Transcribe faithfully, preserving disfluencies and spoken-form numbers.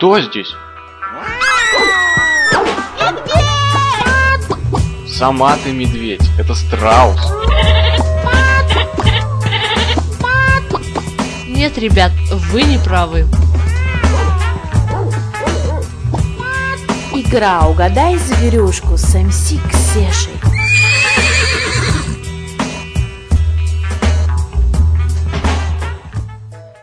Кто здесь? Сама ты медведь, это страус. Нет, ребят, вы не правы. Игра «Угадай зверюшку» с эм си Ксешей.